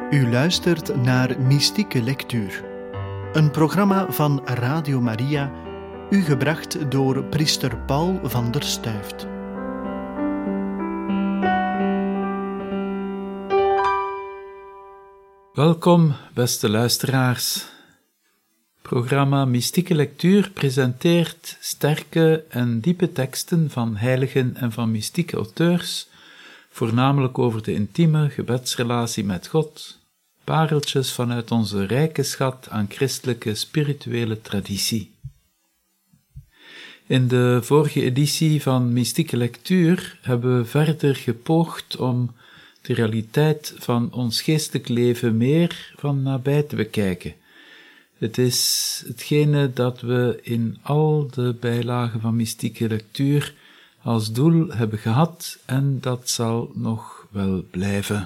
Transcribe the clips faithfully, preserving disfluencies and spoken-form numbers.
U luistert naar Mystieke Lectuur, een programma van Radio Maria, u gebracht door priester Paul van der Stuyft. Welkom, beste luisteraars. Programma Mystieke Lectuur presenteert sterke en diepe teksten van heiligen en van mystieke auteurs, voornamelijk over de intieme gebedsrelatie met God, pareltjes vanuit onze rijke schat aan christelijke spirituele traditie. In de vorige editie van Mystieke Lectuur hebben we verder gepoogd om de realiteit van ons geestelijk leven meer van nabij te bekijken. Het is hetgene dat we in al de bijlagen van Mystieke Lectuur als doel hebben gehad en dat zal nog wel blijven.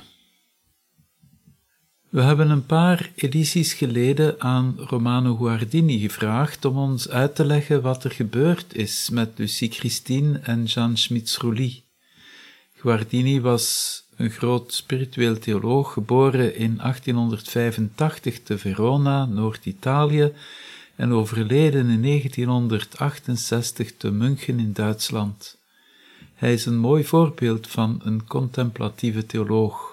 We hebben een paar edities geleden aan Romano Guardini gevraagd om ons uit te leggen wat er gebeurd is met Lucie Christine en Jean Smitsrouly. Guardini was een groot spiritueel theoloog, geboren in achttienhonderdvijfentachtig te Verona, Noord-Italië, en overleden in negentienhonderdachtenzestig te München in Duitsland. Hij is een mooi voorbeeld van een contemplatieve theoloog.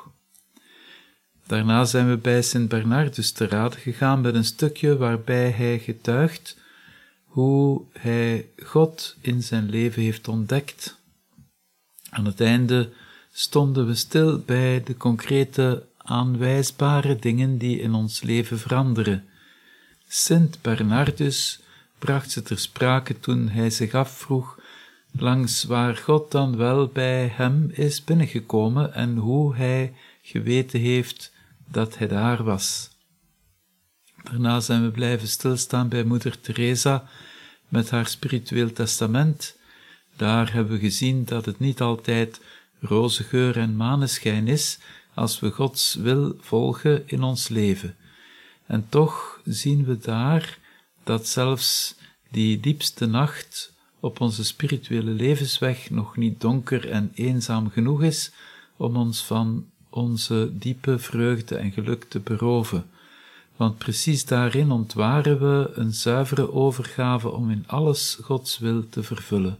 Daarna zijn we bij Sint Bernardus te rade gegaan met een stukje waarbij hij getuigt hoe hij God in zijn leven heeft ontdekt. Aan het einde stonden we stil bij de concrete, aanwijsbare dingen die in ons leven veranderen. Sint Bernardus bracht ze ter sprake toen hij zich afvroeg langs waar God dan wel bij hem is binnengekomen en hoe hij geweten heeft dat hij daar was. Daarna zijn we blijven stilstaan bij moeder Teresa met haar spiritueel testament. Daar hebben we gezien dat het niet altijd roze geur en maneschijn is als we Gods wil volgen in ons leven. En toch zien we daar dat zelfs die diepste nacht op onze spirituele levensweg nog niet donker en eenzaam genoeg is om ons van onze diepe vreugde en geluk te beroven. Want precies daarin ontwaren we een zuivere overgave om in alles Gods wil te vervullen.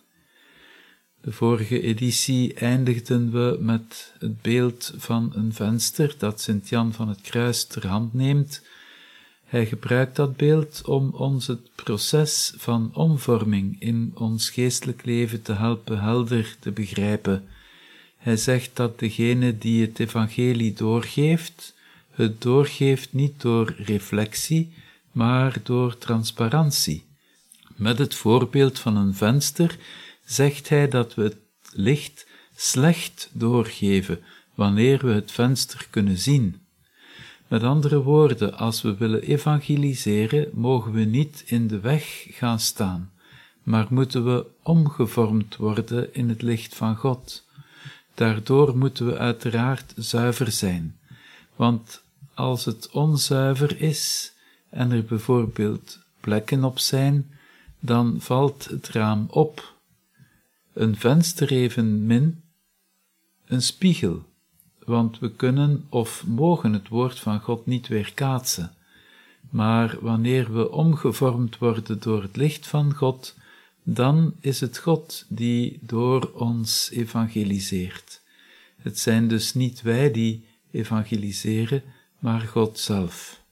De vorige editie eindigden we met het beeld van een venster dat Sint Jan van het Kruis ter hand neemt. Hij gebruikt dat beeld om ons het proces van omvorming in ons geestelijk leven te helpen helder te begrijpen. Hij zegt dat degene die het evangelie doorgeeft, het doorgeeft niet door reflectie, maar door transparantie. Met het voorbeeld van een venster zegt hij dat we het licht slecht doorgeven wanneer we het venster kunnen zien. Met andere woorden, als we willen evangeliseren, mogen we niet in de weg gaan staan, maar moeten we omgevormd worden in het licht van God. Daardoor moeten we uiteraard zuiver zijn, want als het onzuiver is en er bijvoorbeeld plekken op zijn, dan valt het raam op. Een venster evenmin een spiegel, want we kunnen of mogen het woord van God niet weerkaatsen. Maar wanneer we omgevormd worden door het licht van God, dan is het God die door ons evangeliseert. Het zijn dus niet wij die evangeliseren, maar God zelf.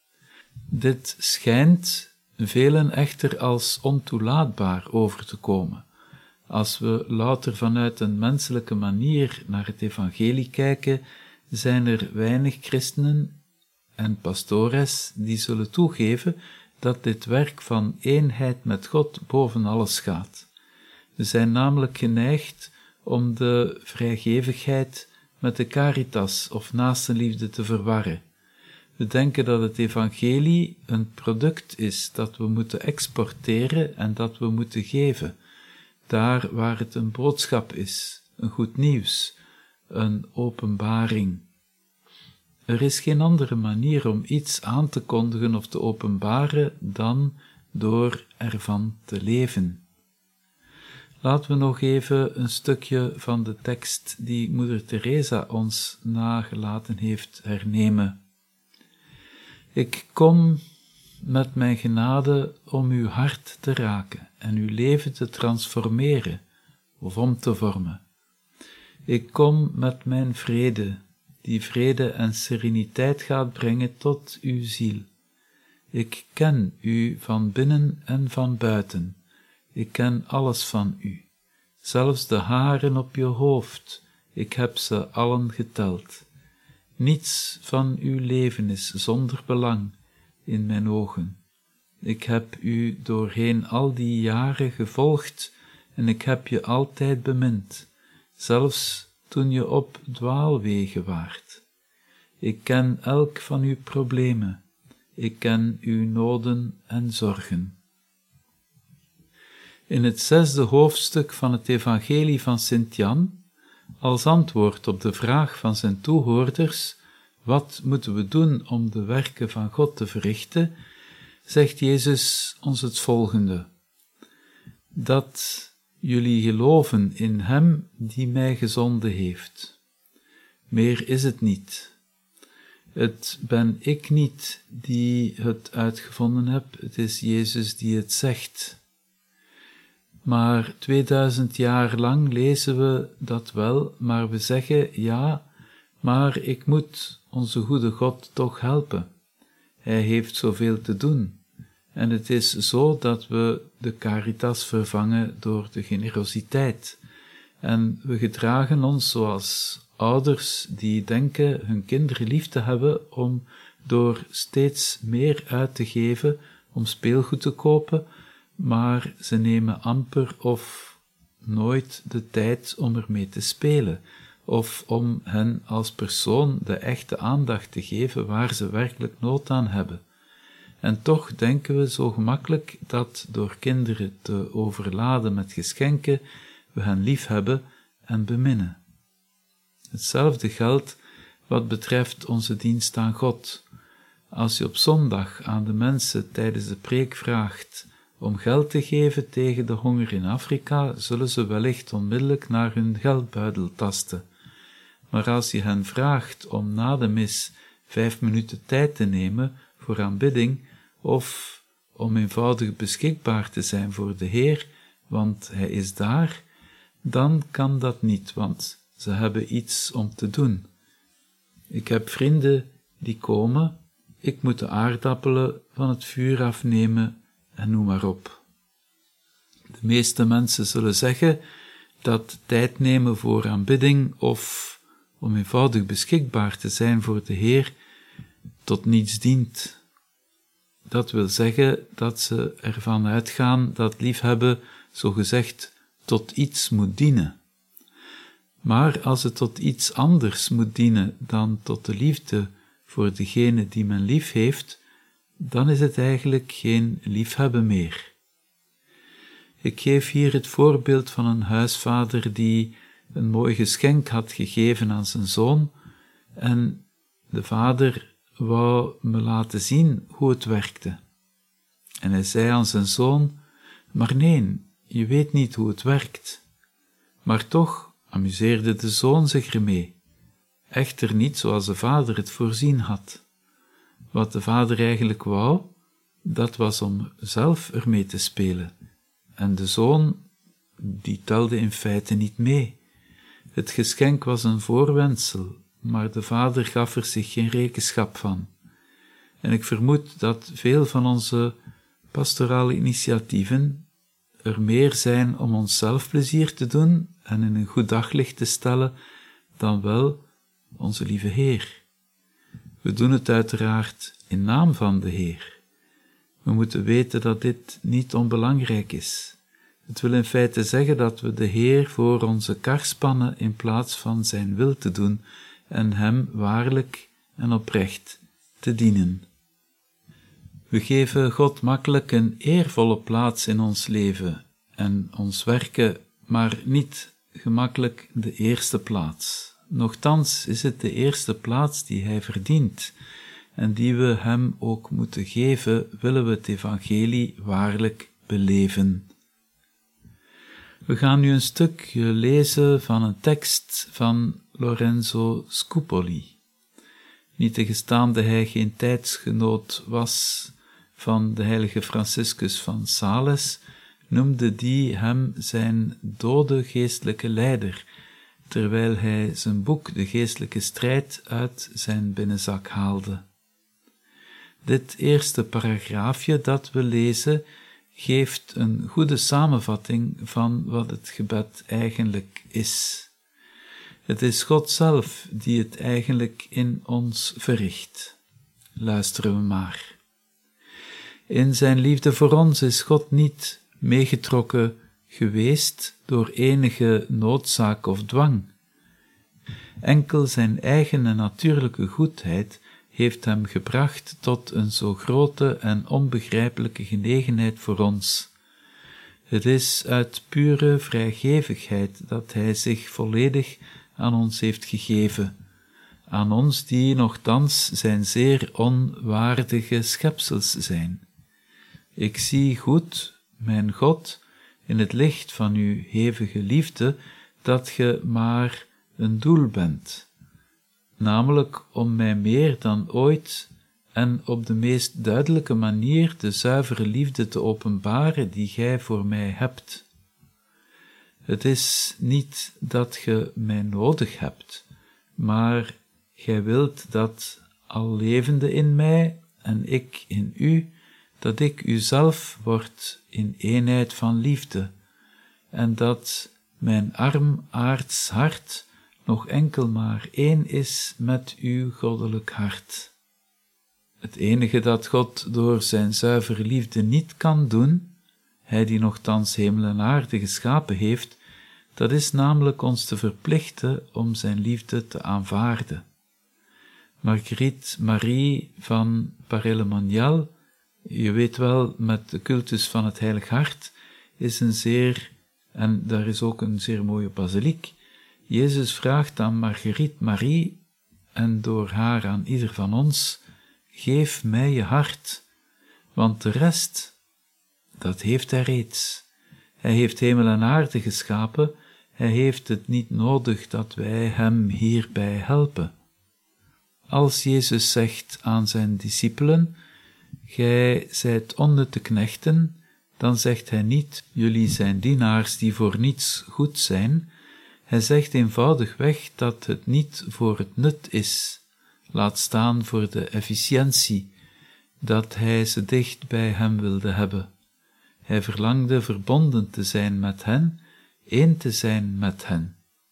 Dit schijnt velen echter als ontoelaatbaar over te komen. Als we louter vanuit een menselijke manier naar het evangelie kijken, zijn er weinig christenen en pastores die zullen toegeven dat dit werk van eenheid met God boven alles gaat. We zijn namelijk geneigd om de vrijgevigheid met de caritas of naastenliefde te verwarren. We denken dat het evangelie een product is dat we moeten exporteren en dat we moeten geven. Daar waar het een boodschap is, een goed nieuws, een openbaring. Er is geen andere manier om iets aan te kondigen of te openbaren dan door ervan te leven. Laten we nog even een stukje van de tekst die moeder Teresa ons nagelaten heeft hernemen. Ik kom met mijn genade om uw hart te raken en uw leven te transformeren of om te vormen. Ik kom met mijn vrede, die vrede en sereniteit gaat brengen tot uw ziel. Ik ken u van binnen en van buiten. Ik ken alles van u, zelfs de haren op je hoofd. Ik heb ze allen geteld. Niets van uw leven is zonder belang in mijn ogen. Ik heb u doorheen al die jaren gevolgd en ik heb je altijd bemind, zelfs toen je op dwaalwegen waart. Ik ken elk van uw problemen. Ik ken uw noden en zorgen. In het zesde hoofdstuk van het Evangelie van Sint-Jan, als antwoord op de vraag van zijn toehoorders, wat moeten we doen om de werken van God te verrichten, zegt Jezus ons het volgende: dat jullie geloven in hem die mij gezonden heeft. Meer is het niet. Het ben ik niet die het uitgevonden heb, het is Jezus die het zegt. Maar tweeduizend jaar lang lezen we dat wel, maar we zeggen, ja, maar ik moet onze goede God toch helpen. Hij heeft zoveel te doen. En het is zo dat we de caritas vervangen door de generositeit. En we gedragen ons zoals ouders die denken hun kinderen lief te hebben om door steeds meer uit te geven om speelgoed te kopen, maar ze nemen amper of nooit de tijd om ermee te spelen, of om hen als persoon de echte aandacht te geven waar ze werkelijk nood aan hebben. En toch denken we zo gemakkelijk dat door kinderen te overladen met geschenken we hen lief hebben en beminnen. Hetzelfde geldt wat betreft onze dienst aan God. Als je op zondag aan de mensen tijdens de preek vraagt om geld te geven tegen de honger in Afrika, zullen ze wellicht onmiddellijk naar hun geldbuidel tasten. Maar als je hen vraagt om na de mis vijf minuten tijd te nemen voor aanbidding, of om eenvoudig beschikbaar te zijn voor de Heer, want Hij is daar, dan kan dat niet, want ze hebben iets om te doen. Ik heb vrienden die komen, ik moet de aardappelen van het vuur afnemen en noem maar op. De meeste mensen zullen zeggen dat tijd nemen voor aanbidding of om eenvoudig beschikbaar te zijn voor de Heer tot niets dient. Dat wil zeggen dat ze ervan uitgaan dat liefhebben zogezegd tot iets moet dienen. Maar als het tot iets anders moet dienen dan tot de liefde voor degene die men lief heeft, dan is het eigenlijk geen liefhebben meer. Ik geef hier het voorbeeld van een huisvader die een mooi geschenk had gegeven aan zijn zoon en de vader wou me laten zien hoe het werkte. En hij zei aan zijn zoon, maar nee, je weet niet hoe het werkt. Maar toch amuseerde de zoon zich ermee, echter niet zoals de vader het voorzien had. Wat de vader eigenlijk wou, dat was om zelf ermee te spelen. En de zoon, die telde in feite niet mee. Het geschenk was een voorwendsel, maar de vader gaf er zich geen rekenschap van. En ik vermoed dat veel van onze pastorale initiatieven er meer zijn om onszelf plezier te doen en in een goed daglicht te stellen, dan wel onze lieve Heer. We doen het uiteraard in naam van de Heer. We moeten weten dat dit niet onbelangrijk is. Het wil in feite zeggen dat we de Heer voor onze kar spannen in plaats van zijn wil te doen en hem waarlijk en oprecht te dienen. We geven God makkelijk een eervolle plaats in ons leven en ons werken, maar niet gemakkelijk de eerste plaats. Nochtans is het de eerste plaats die hij verdient en die we hem ook moeten geven, willen we het evangelie waarlijk beleven. We gaan nu een stukje lezen van een tekst van Lorenzo Scupoli. Niettegestaande hij geen tijdsgenoot was van de heilige Franciscus van Sales, noemde die hem zijn dode geestelijke leider, terwijl hij zijn boek De Geestelijke Strijd uit zijn binnenzak haalde. Dit eerste paragraafje dat we lezen geeft een goede samenvatting van wat het gebed eigenlijk is. Het is God zelf die het eigenlijk in ons verricht. Luisteren we maar. In zijn liefde voor ons is God niet meegetrokken geweest door enige noodzaak of dwang. Enkel zijn eigen en natuurlijke goedheid heeft hem gebracht tot een zo grote en onbegrijpelijke genegenheid voor ons. Het is uit pure vrijgevigheid dat hij zich volledig aan ons heeft gegeven, aan ons die nochtans zijn zeer onwaardige schepsels zijn. Ik zie goed, mijn God, in het licht van uw hevige liefde, dat ge maar een doel bent, namelijk om mij meer dan ooit en op de meest duidelijke manier de zuivere liefde te openbaren die gij voor mij hebt. Het is niet dat ge mij nodig hebt, maar gij wilt dat, al levende in mij en ik in u, dat ik uzelf word in eenheid van liefde, en dat mijn arm aards hart nog enkel maar één is met uw goddelijk hart. Het enige dat God door zijn zuivere liefde niet kan doen, hij die nochtans hemel en aarde geschapen heeft, dat is namelijk ons te verplichten om zijn liefde te aanvaarden. Marguerite Marie van Paray-le-Monial, je weet wel, met de cultus van het Heilig Hart, is een zeer, en daar is ook een zeer mooie basiliek. Jezus vraagt aan Marguerite Marie, en door haar aan ieder van ons, geef mij je hart, want de rest, dat heeft hij reeds. Hij heeft hemel en aarde geschapen, hij heeft het niet nodig dat wij hem hierbij helpen. Als Jezus zegt aan zijn discipelen, gij zijt onnutte knechten, dan zegt hij niet, jullie zijn dienaars die voor niets goed zijn. Hij zegt eenvoudigweg dat het niet voor het nut is, laat staan voor de efficiëntie, dat hij ze dicht bij hem wilde hebben. Hij verlangde verbonden te zijn met hen, één te zijn met hen.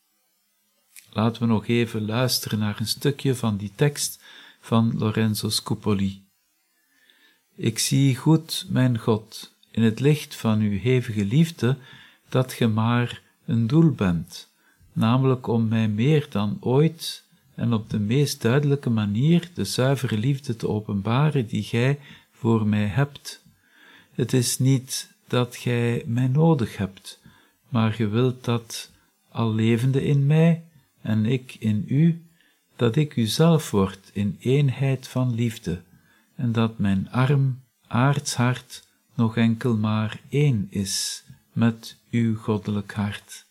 Laten we nog even luisteren naar een stukje van die tekst van Lorenzo Scupoli. Ik zie goed, mijn God, in het licht van uw hevige liefde, dat ge maar een doel bent, namelijk om mij meer dan ooit en op de meest duidelijke manier de zuivere liefde te openbaren die gij voor mij hebt. Het is niet dat gij mij nodig hebt, maar ge wilt dat, al levende in mij en ik in u, dat ik uzelf word in eenheid van liefde, en dat mijn arm, aards hart nog enkel maar één is met uw goddelijk hart.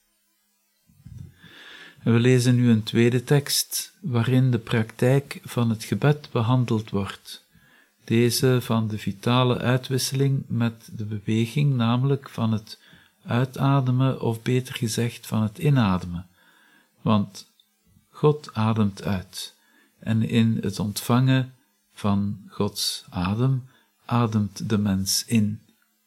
En we lezen nu een tweede tekst, waarin de praktijk van het gebed behandeld wordt. Deze van de vitale uitwisseling met de beweging, namelijk van het uitademen, of beter gezegd van het inademen. Want God ademt uit, en in het ontvangen van Gods adem ademt de mens in.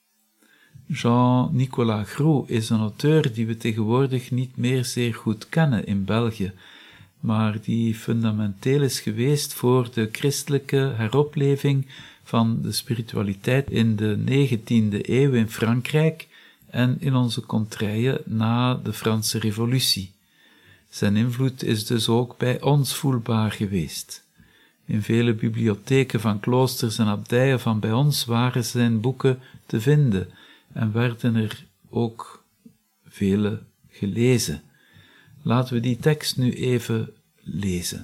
Jean-Nicolas Groulx is een auteur die we tegenwoordig niet meer zeer goed kennen in België, maar die fundamenteel is geweest voor de christelijke heropleving van de spiritualiteit in de negentiende eeuw in Frankrijk en in onze contraien na de Franse Revolutie. Zijn invloed is dus ook bij ons voelbaar geweest. In vele bibliotheken van kloosters en abdijen van bij ons waren zijn boeken te vinden en werden er ook vele gelezen. Laten we die tekst nu even lezen.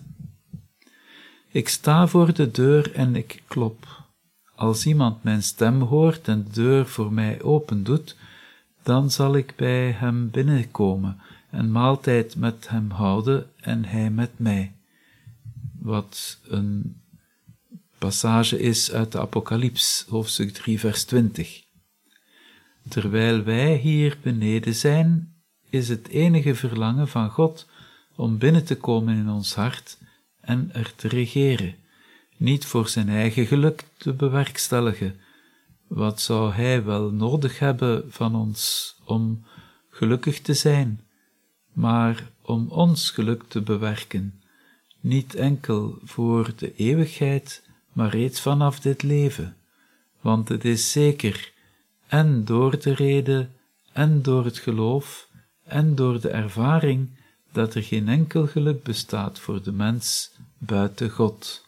Ik sta voor de deur en ik klop. Als iemand mijn stem hoort en de deur voor mij opendoet, dan zal ik bij hem binnenkomen en maaltijd met hem houden en hij met mij. Wat een passage is uit de Apocalyps, hoofdstuk drie, vers twintig. Terwijl wij hier beneden zijn, is het enige verlangen van God om binnen te komen in ons hart en er te regeren, niet voor zijn eigen geluk te bewerkstelligen. Wat zou hij wel nodig hebben van ons om gelukkig te zijn, maar om ons geluk te bewerken, niet enkel voor de eeuwigheid, maar reeds vanaf dit leven, want het is zeker, en door de reden, en door het geloof, en door de ervaring, dat er geen enkel geluk bestaat voor de mens buiten God.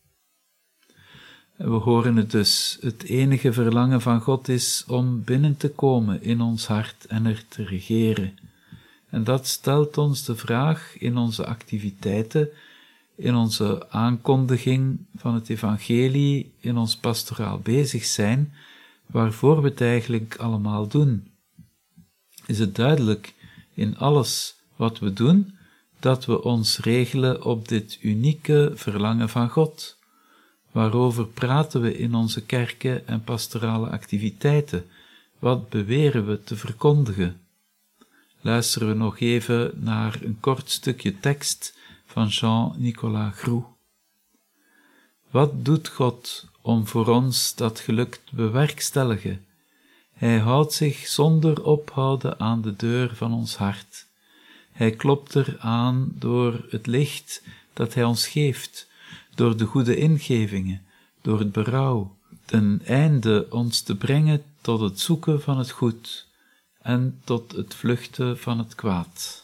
We horen het dus, het enige verlangen van God is om binnen te komen in ons hart en er te regeren. En dat stelt ons de vraag in onze activiteiten, in onze aankondiging van het evangelie, in ons pastoraal bezig zijn, waarvoor we het eigenlijk allemaal doen. Is het duidelijk in alles wat we doen, dat we ons regelen op dit unieke verlangen van God? Waarover praten we in onze kerken en pastorale activiteiten? Wat beweren we te verkondigen? Luisteren we nog even naar een kort stukje tekst van Jean-Nicolas Groux. Wat doet God om voor ons dat geluk te bewerkstelligen? Hij houdt zich zonder ophouden aan de deur van ons hart. Hij klopt er aan door het licht dat hij ons geeft, door de goede ingevingen, door het berouw, ten einde ons te brengen tot het zoeken van het goed en tot het vluchten van het kwaad.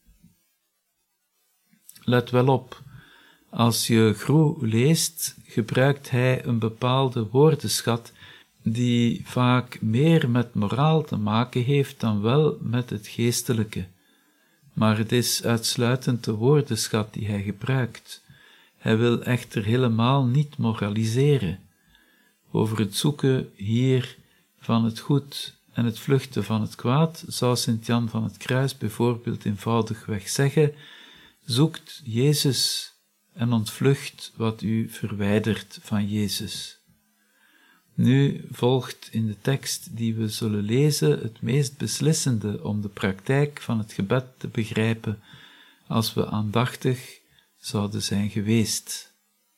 Let wel op, als je Groux leest, gebruikt hij een bepaalde woordenschat die vaak meer met moraal te maken heeft dan wel met het geestelijke. Maar het is uitsluitend de woordenschat die hij gebruikt. Hij wil echter helemaal niet moraliseren. Over het zoeken hier van het goed en het vluchten van het kwaad zou Sint Jan van het Kruis bijvoorbeeld eenvoudigweg zeggen: zoekt Jezus en ontvlucht wat u verwijdert van Jezus. Nu volgt in de tekst die we zullen lezen het meest beslissende om de praktijk van het gebed te begrijpen, als we aandachtig zouden zijn geweest.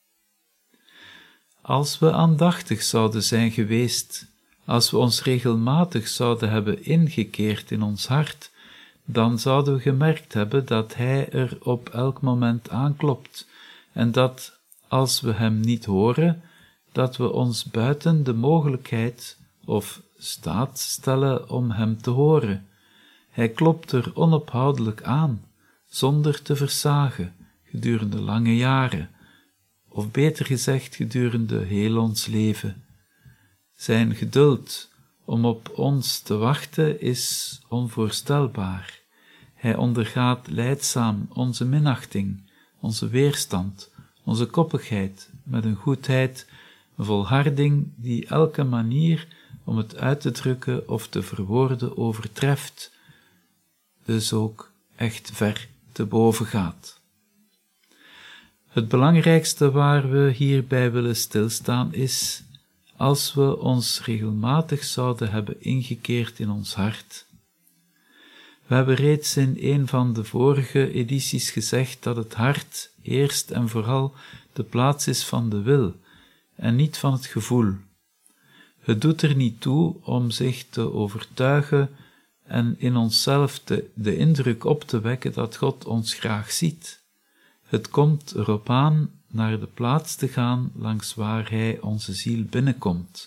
Als we aandachtig zouden zijn geweest, als we ons regelmatig zouden hebben ingekeerd in ons hart, dan zouden we gemerkt hebben dat hij er op elk moment aanklopt, en dat, als we hem niet horen, dat we ons buiten de mogelijkheid of staat stellen om hem te horen. Hij klopt er onophoudelijk aan, zonder te versagen, gedurende lange jaren, of beter gezegd gedurende heel ons leven. Zijn geduld om op ons te wachten is onvoorstelbaar. Hij ondergaat lijdzaam onze minachting, onze weerstand, onze koppigheid, met een goedheid, een volharding die elke manier om het uit te drukken of te verwoorden overtreft, dus ook echt ver te boven gaat. Het belangrijkste waar we hierbij willen stilstaan is, als we ons regelmatig zouden hebben ingekeerd in ons hart. We hebben reeds in een van de vorige edities gezegd dat het hart eerst en vooral de plaats is van de wil en niet van het gevoel. Het doet er niet toe om zich te overtuigen en in onszelf de, de indruk op te wekken dat God ons graag ziet. Het komt erop aan naar de plaats te gaan langs waar Hij onze ziel binnenkomt.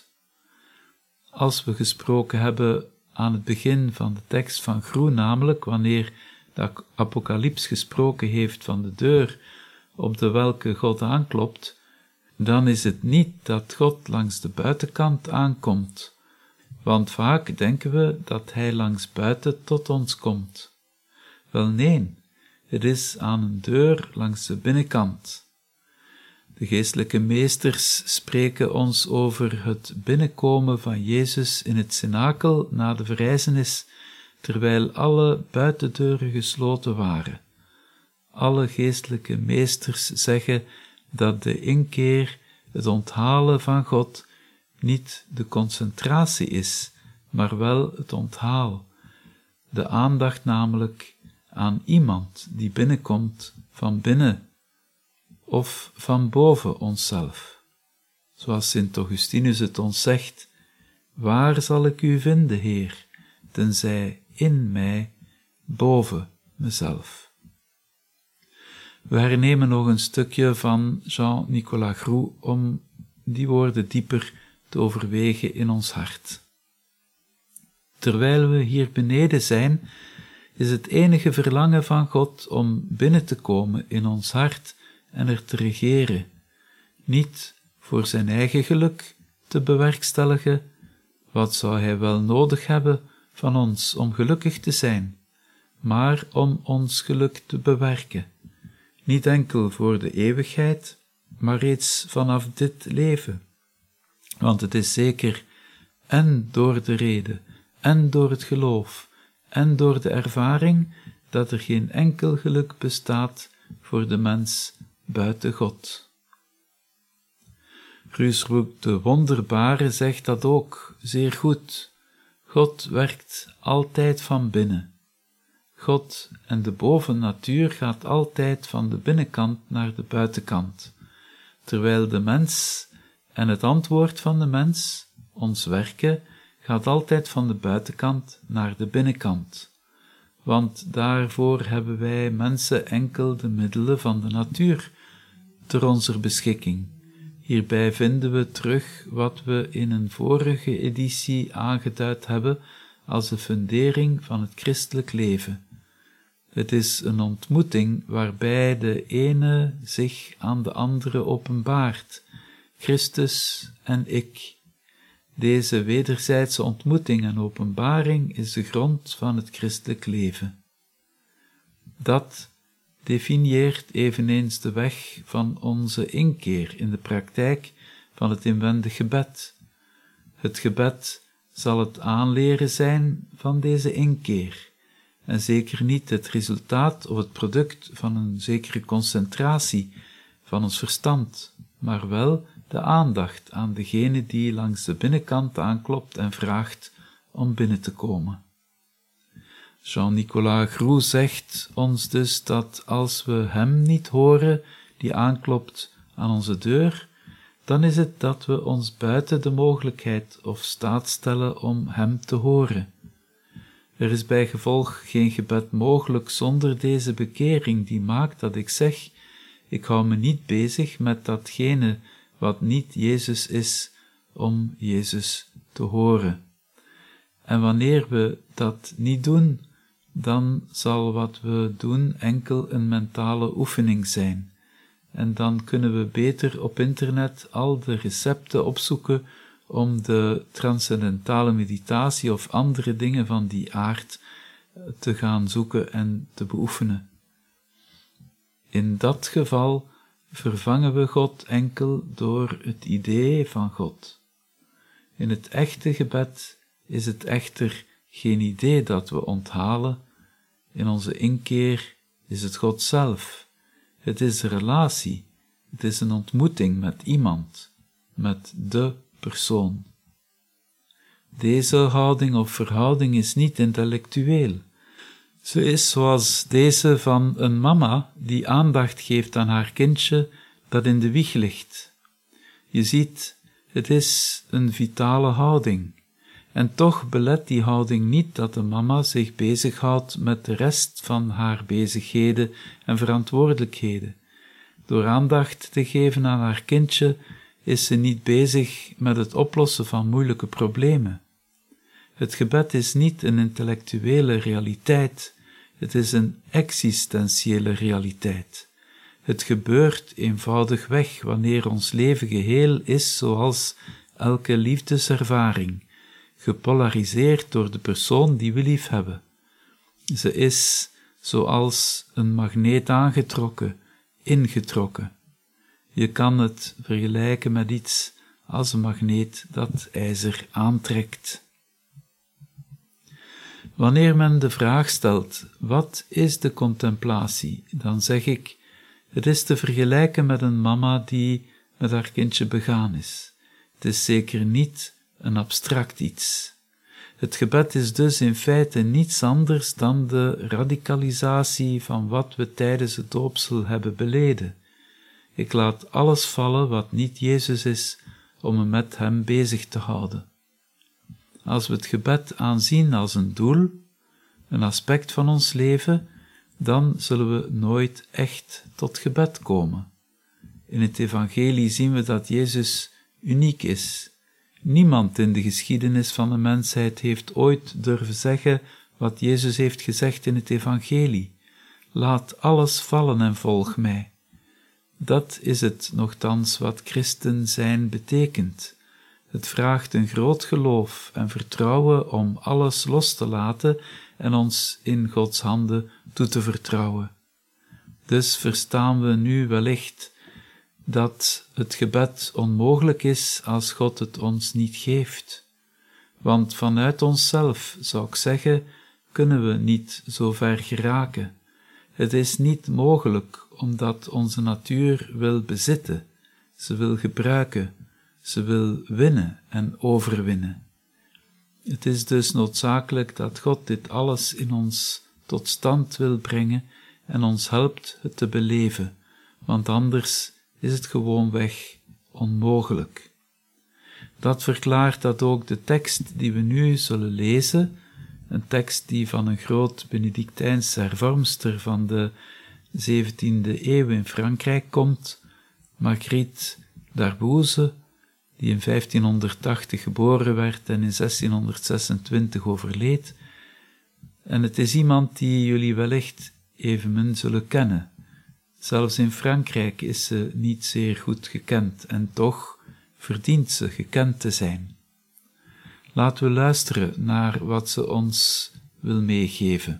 Als we gesproken hebben aan het begin van de tekst van Groux, namelijk wanneer de Apocalyps gesproken heeft van de deur op de welke God aanklopt, dan is het niet dat God langs de buitenkant aankomt, want vaak denken we dat Hij langs buiten tot ons komt. Wel nee, het is aan een deur langs de binnenkant. De geestelijke meesters spreken ons over het binnenkomen van Jezus in het cenakel na de verrijzenis, terwijl alle buitendeuren gesloten waren. Alle geestelijke meesters zeggen dat de inkeer, het onthalen van God, niet de concentratie is, maar wel het onthaal. De aandacht namelijk aan iemand die binnenkomt van binnen of van boven onszelf. Zoals Sint Augustinus het ons zegt: waar zal ik u vinden, Heer, tenzij in mij, boven mezelf. We hernemen nog een stukje van Jean-Nicolas Groux om die woorden dieper te overwegen in ons hart. Terwijl we hier beneden zijn, is het enige verlangen van God om binnen te komen in ons hart en er te regeren, niet voor zijn eigen geluk te bewerkstelligen. Wat zou hij wel nodig hebben van ons om gelukkig te zijn, maar om ons geluk te bewerken, niet enkel voor de eeuwigheid, maar reeds vanaf dit leven. Want het is zeker en door de rede, en door het geloof, en door de ervaring, dat er geen enkel geluk bestaat voor de mens buiten God. Ruusbroek de Wonderbare zegt dat ook zeer goed. God werkt altijd van binnen. God en de bovennatuur gaat altijd van de binnenkant naar de buitenkant, terwijl de mens en het antwoord van de mens, ons werken, gaat altijd van de buitenkant naar de binnenkant. Want daarvoor hebben wij mensen enkel de middelen van de natuur ter onze beschikking. Hierbij vinden we terug wat we in een vorige editie aangeduid hebben als de fundering van het christelijk leven. Het is een ontmoeting waarbij de ene zich aan de andere openbaart, Christus en ik. Deze wederzijdse ontmoeting en openbaring is de grond van het christelijk leven. Dat definieert eveneens de weg van onze inkeer in de praktijk van het inwendig gebed. Het gebed zal het aanleren zijn van deze inkeer, en zeker niet het resultaat of het product van een zekere concentratie van ons verstand, maar wel de aandacht aan degene die langs de binnenkant aanklopt en vraagt om binnen te komen. Jean-Nicolas Groux zegt ons dus dat als we hem niet horen die aanklopt aan onze deur, dan is het dat we ons buiten de mogelijkheid of staat stellen om hem te horen. Er is bij gevolg geen gebed mogelijk zonder deze bekering die maakt dat ik zeg: ik hou me niet bezig met datgene wat niet Jezus is, om Jezus te horen. En wanneer we dat niet doen, dan zal wat we doen enkel een mentale oefening zijn. En dan kunnen we beter op internet al de recepten opzoeken om de transcendentale meditatie of andere dingen van die aard te gaan zoeken en te beoefenen. In dat geval vervangen we God enkel door het idee van God. In het echte gebed is het echter geen idee dat we onthalen. In onze inkeer is het God zelf. Het is een relatie. Het is een ontmoeting met iemand, met de persoon. Deze houding of verhouding is niet intellectueel. Ze is zoals deze van een mama die aandacht geeft aan haar kindje dat in de wieg ligt. Je ziet, het is een vitale houding. En toch belet die houding niet dat de mama zich bezighoudt met de rest van haar bezigheden en verantwoordelijkheden. Door aandacht te geven aan haar kindje is ze niet bezig met het oplossen van moeilijke problemen. Het gebed is niet een intellectuele realiteit, het is een existentiële realiteit. Het gebeurt eenvoudigweg wanneer ons leven geheel is zoals elke liefdeservaring, gepolariseerd door de persoon die we lief hebben. Ze is zoals een magneet aangetrokken, ingetrokken. Je kan het vergelijken met iets als een magneet dat ijzer aantrekt. Wanneer men de vraag stelt, wat is de contemplatie? Dan zeg ik, het is te vergelijken met een mama die met haar kindje begaan is. Het is zeker niet een abstract iets. Het gebed is dus in feite niets anders dan de radicalisatie van wat we tijdens het doopsel hebben beleden. Ik laat alles vallen wat niet Jezus is, om me met hem bezig te houden. Als we het gebed aanzien als een doel, een aspect van ons leven, dan zullen we nooit echt tot gebed komen. In het evangelie zien we dat Jezus uniek is. Niemand in de geschiedenis van de mensheid heeft ooit durven zeggen wat Jezus heeft gezegd in het evangelie. Laat alles vallen en volg mij. Dat is het nochtans wat christen zijn betekent. Het vraagt een groot geloof en vertrouwen om alles los te laten en ons in Gods handen toe te vertrouwen. Dus verstaan we nu wellicht dat het gebed onmogelijk is als God het ons niet geeft. Want vanuit onszelf, zou ik zeggen, kunnen we niet zo ver geraken. Het is niet mogelijk, omdat onze natuur wil bezitten, ze wil gebruiken, ze wil winnen en overwinnen. Het is dus noodzakelijk dat God dit alles in ons tot stand wil brengen en ons helpt het te beleven, want anders is het gewoonweg onmogelijk. Dat verklaart dat ook de tekst die we nu zullen lezen, een tekst die van een groot Benedictijnse hervormster van de zeventiende eeuw in Frankrijk komt, Marguerite d'Arbouze, die in vijftienhonderdtachtig geboren werd en in zestienhonderdzesentwintig overleed. En het is iemand die jullie wellicht evenmin zullen kennen. Zelfs in Frankrijk is ze niet zeer goed gekend en toch verdient ze gekend te zijn. Laten we luisteren naar wat ze ons wil meegeven.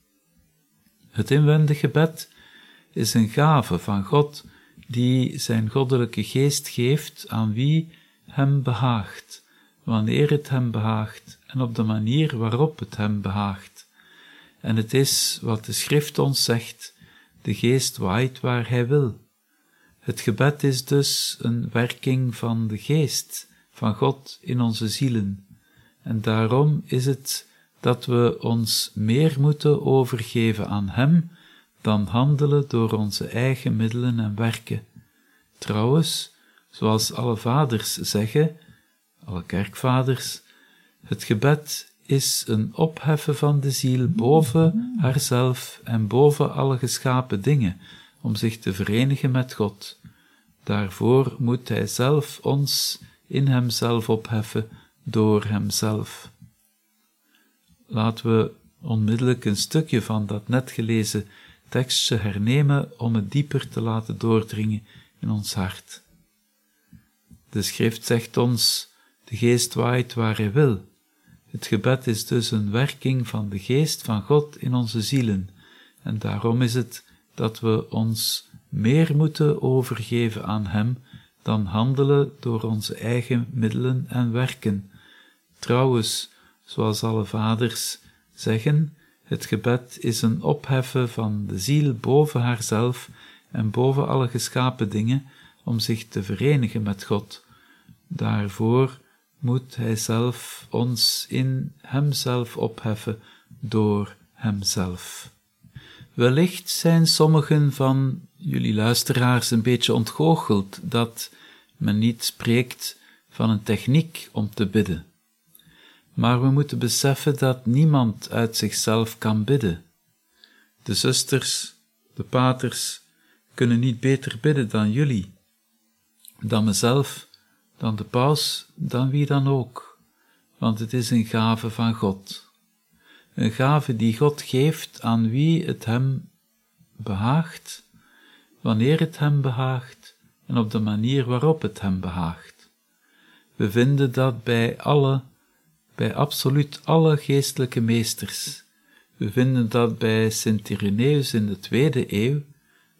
Het inwendig gebed is een gave van God die zijn goddelijke geest geeft aan wie hem behaagt, wanneer het hem behaagt en op de manier waarop het hem behaagt. En het is wat de schrift ons zegt, de geest waait waar hij wil. Het gebed is dus een werking van de geest, van God in onze zielen. En daarom is het dat we ons meer moeten overgeven aan hem dan handelen door onze eigen middelen en werken. Trouwens, zoals alle vaders zeggen, alle kerkvaders, het gebed is een opheffen van de ziel boven haarzelf en boven alle geschapen dingen, om zich te verenigen met God. Daarvoor moet hij zelf ons in hemzelf opheffen door hemzelf. Laten we onmiddellijk een stukje van dat net gelezen tekstje hernemen om het dieper te laten doordringen in ons hart. De schrift zegt ons, de geest waait waar hij wil. Het gebed is dus een werking van de geest van God in onze zielen, en daarom is het dat we ons meer moeten overgeven aan hem dan handelen door onze eigen middelen en werken. Trouwens, zoals alle vaders zeggen, het gebed is een opheffen van de ziel boven haarzelf en boven alle geschapen dingen om zich te verenigen met God. Daarvoor moet hij zelf ons in hemzelf opheffen door hemzelf. Wellicht zijn sommigen van jullie luisteraars een beetje ontgoocheld dat men niet spreekt van een techniek om te bidden. Maar we moeten beseffen dat niemand uit zichzelf kan bidden. De zusters, de paters, kunnen niet beter bidden dan jullie, dan mezelf, dan de paus, dan wie dan ook, want het is een gave van God. Een gave die God geeft aan wie het hem behaagt, wanneer het hem behaagt en op de manier waarop het hem behaagt. We vinden dat bij alle, bij absoluut alle geestelijke meesters. We vinden dat bij Sint Ireneus in de tweede eeuw,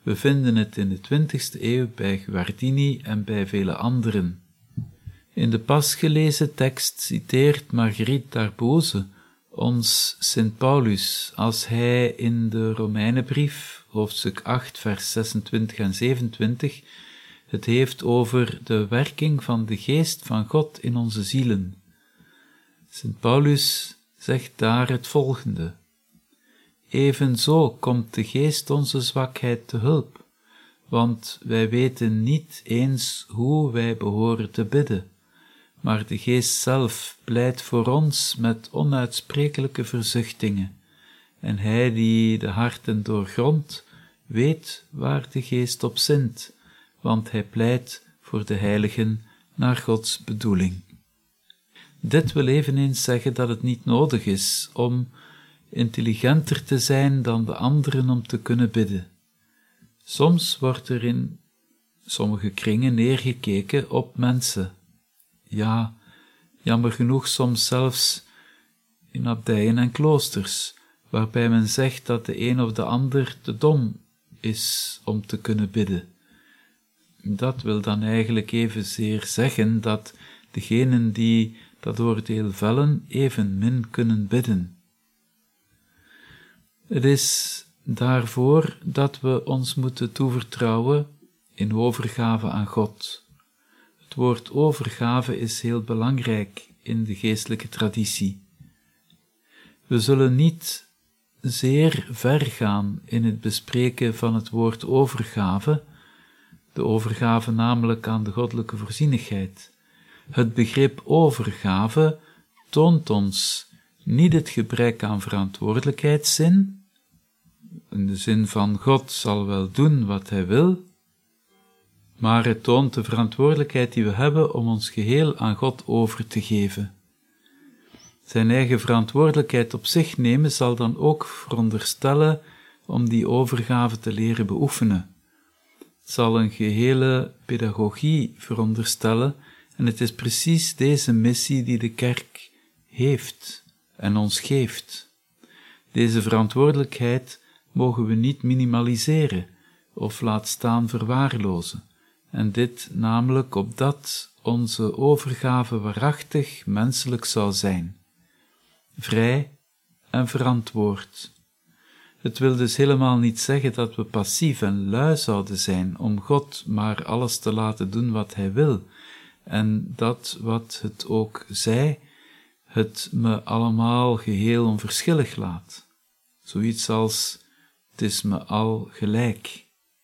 We vinden het in de twintigste eeuw bij Guardini en bij vele anderen. In de pas gelezen tekst citeert Marguerite Darboze ons Sint Paulus als hij in de Romeinenbrief, hoofdstuk acht, vers zesentwintig en zevenentwintig, het heeft over de werking van de geest van God in onze zielen. Sint Paulus zegt daar het volgende: Evenzo komt de geest onze zwakheid te hulp, want wij weten niet eens hoe wij behoren te bidden, maar de geest zelf pleit voor ons met onuitsprekelijke verzuchtingen, en hij die de harten doorgrondt, weet waar de geest op zint, want hij pleit voor de heiligen naar Gods bedoeling. Dit wil eveneens zeggen dat het niet nodig is om intelligenter te zijn dan de anderen om te kunnen bidden. Soms wordt er in sommige kringen neergekeken op mensen. Ja, jammer genoeg soms zelfs in abdijen en kloosters, waarbij men zegt dat de een of de ander te dom is om te kunnen bidden. Dat wil dan eigenlijk evenzeer zeggen dat degenen die dat oordeel vellen evenmin kunnen bidden. Het is daarvoor dat we ons moeten toevertrouwen in overgave aan God. Het woord overgave is heel belangrijk in de geestelijke traditie. We zullen niet zeer ver gaan in het bespreken van het woord overgave, de overgave namelijk aan de goddelijke voorzienigheid. Het begrip overgave toont ons niet het gebrek aan verantwoordelijkheidszin, in de zin van God zal wel doen wat hij wil, maar het toont de verantwoordelijkheid die we hebben om ons geheel aan God over te geven. Zijn eigen verantwoordelijkheid op zich nemen zal dan ook veronderstellen om die overgave te leren beoefenen. Het zal een gehele pedagogie veronderstellen en het is precies deze missie die de kerk heeft en ons geeft. Deze verantwoordelijkheid mogen we niet minimaliseren of laat staan verwaarlozen, en dit namelijk opdat onze overgave waarachtig menselijk zou zijn, vrij en verantwoord. Het wil dus helemaal niet zeggen dat we passief en lui zouden zijn om God maar alles te laten doen wat hij wil, en dat wat het ook zij, het me allemaal geheel onverschillig laat. Zoiets als, het is me al gelijk.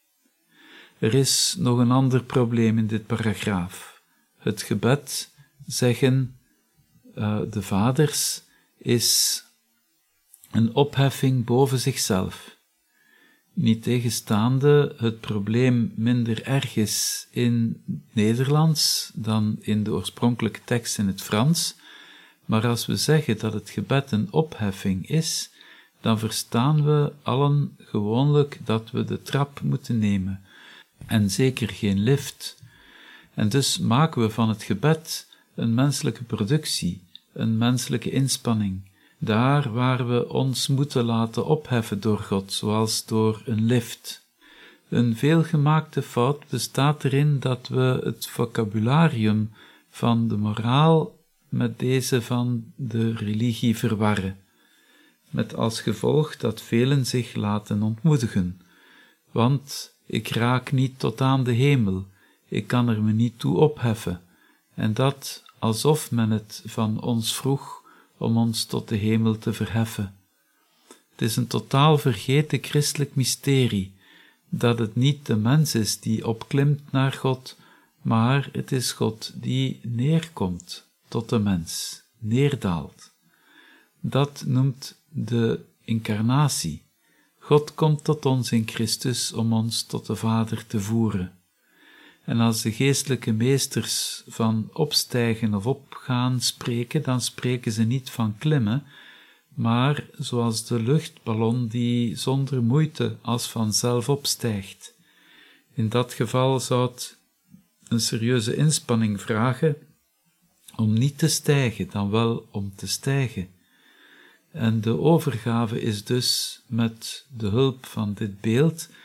Er is nog een ander probleem in dit paragraaf. Het gebed, zeggen uh, de vaders, is een opheffing boven zichzelf. Niettegenstaande het probleem minder erg is in Nederlands dan in de oorspronkelijke tekst in het Frans, maar als we zeggen dat het gebed een opheffing is, dan verstaan we allen gewoonlijk dat we de trap moeten nemen, en zeker geen lift. En dus maken we van het gebed een menselijke productie, een menselijke inspanning, daar waar we ons moeten laten opheffen door God, zoals door een lift. Een veelgemaakte fout bestaat erin dat we het vocabularium van de moraal met deze van de religie verwarren, met als gevolg dat velen zich laten ontmoedigen, want ik raak niet tot aan de hemel, ik kan er me niet toe opheffen, en dat alsof men het van ons vroeg om ons tot de hemel te verheffen. Het is een totaal vergeten christelijk mysterie, dat het niet de mens is die opklimt naar God, maar het is God die neerkomt tot de mens, neerdaalt. Dat noemt de incarnatie. God komt tot ons in Christus om ons tot de Vader te voeren. En als de geestelijke meesters van opstijgen of opgaan spreken, dan spreken ze niet van klimmen, maar zoals de luchtballon die zonder moeite als vanzelf opstijgt. In dat geval zou het een serieuze inspanning vragen om niet te stijgen, dan wel om te stijgen. En de overgave is dus met de hulp van dit beeld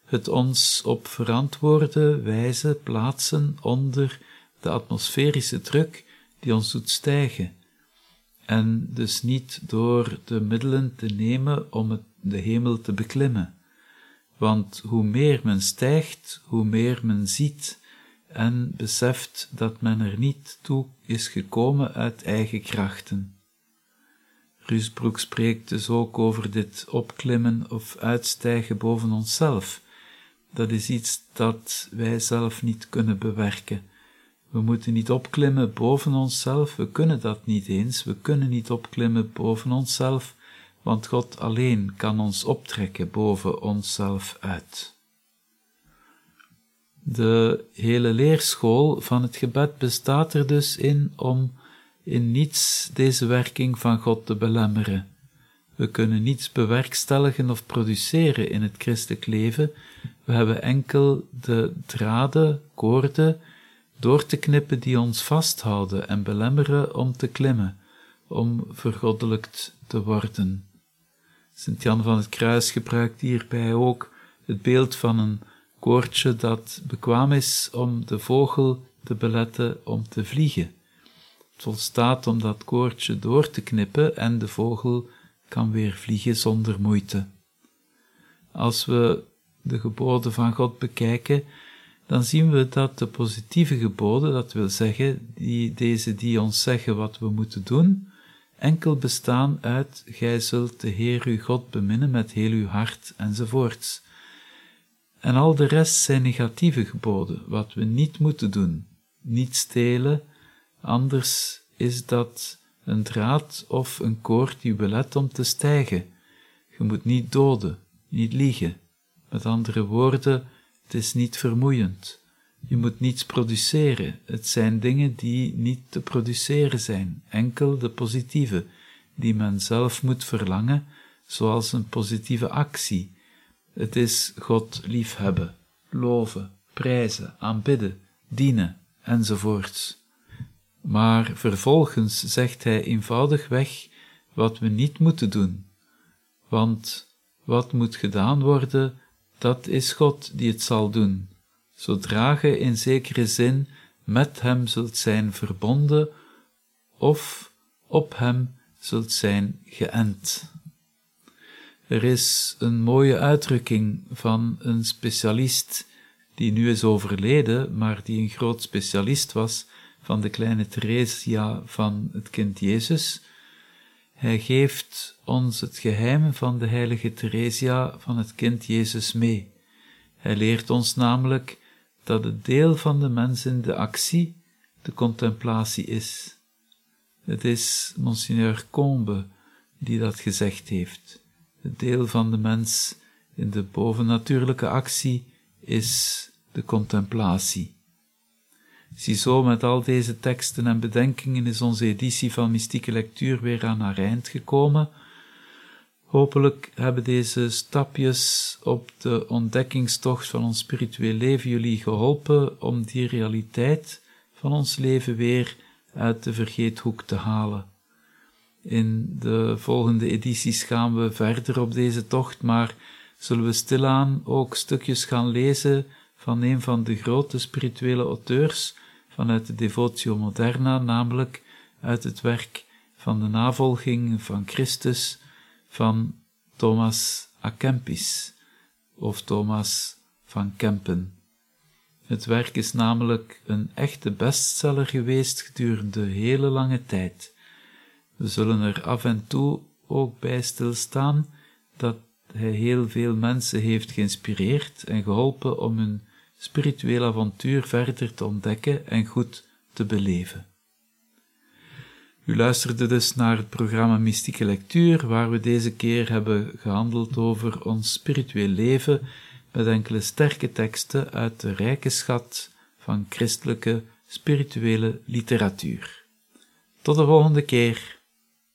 het ons op verantwoorde wijze plaatsen onder de atmosferische druk die ons doet stijgen, en dus niet door de middelen te nemen om het, de hemel te beklimmen. Want hoe meer men stijgt, hoe meer men ziet en beseft dat men er niet toe is gekomen uit eigen krachten. Rusbroek spreekt dus ook over dit opklimmen of uitstijgen boven onszelf. Dat is iets dat wij zelf niet kunnen bewerken. We moeten niet opklimmen boven onszelf, we kunnen dat niet eens, we kunnen niet opklimmen boven onszelf, want God alleen kan ons optrekken boven onszelf uit. De hele leerschool van het gebed bestaat er dus in om in niets deze werking van God te belemmeren. We kunnen niets bewerkstelligen of produceren in het christelijk leven, we hebben enkel de draden, koorden, door te knippen die ons vasthouden en belemmeren om te klimmen, om vergoddelijkt te worden. Sint Jan van het Kruis gebruikt hierbij ook het beeld van een koordje dat bekwaam is om de vogel te beletten om te vliegen. Het volstaat om dat koordje door te knippen en de vogel kan weer vliegen zonder moeite. Als we de geboden van God bekijken, dan zien we dat de positieve geboden, dat wil zeggen, die, deze die ons zeggen wat we moeten doen, enkel bestaan uit, gij zult de Heer uw God beminnen met heel uw hart, enzovoorts. En al de rest zijn negatieve geboden, wat we niet moeten doen. Niet stelen, anders is dat een draad of een koord die belet om te stijgen. Je moet niet doden, niet liegen. Met andere woorden, het is niet vermoeiend. Je moet niets produceren. Het zijn dingen die niet te produceren zijn, enkel de positieve, die men zelf moet verlangen, zoals een positieve actie. Het is God liefhebben, loven, prijzen, aanbidden, dienen, enzovoorts. Maar vervolgens zegt hij eenvoudigweg wat we niet moeten doen, want wat moet gedaan worden, dat is God die het zal doen, zodra je in zekere zin met hem zult zijn verbonden of op hem zult zijn geënt. Er is een mooie uitdrukking van een specialist die nu is overleden, maar die een groot specialist was van de kleine Theresia van het kind Jezus. Hij geeft ons het geheim van de heilige Theresia van het kind Jezus mee. Hij leert ons namelijk dat het deel van de mens in de actie de contemplatie is. Het is Monseigneur Combe die dat gezegd heeft. Het deel van de mens in de bovennatuurlijke actie is de contemplatie. Ziezo, met al deze teksten en bedenkingen is onze editie van Mystieke Lectuur weer aan haar eind gekomen. Hopelijk hebben deze stapjes op de ontdekkingstocht van ons spiritueel leven jullie geholpen om die realiteit van ons leven weer uit de vergeethoek te halen. In de volgende edities gaan we verder op deze tocht, maar zullen we stilaan ook stukjes gaan lezen van een van de grote spirituele auteurs vanuit de Devotio Moderna, namelijk uit het werk van de navolging van Christus van Thomas à Kempis, of Thomas van Kempen. Het werk is namelijk een echte bestseller geweest gedurende hele lange tijd. We zullen er af en toe ook bij stilstaan dat hij heel veel mensen heeft geïnspireerd en geholpen om hun spiritueel avontuur verder te ontdekken en goed te beleven. U luisterde dus naar het programma Mystieke Lectuur, waar we deze keer hebben gehandeld over ons spiritueel leven met enkele sterke teksten uit de rijke schat van christelijke spirituele literatuur. Tot de volgende keer.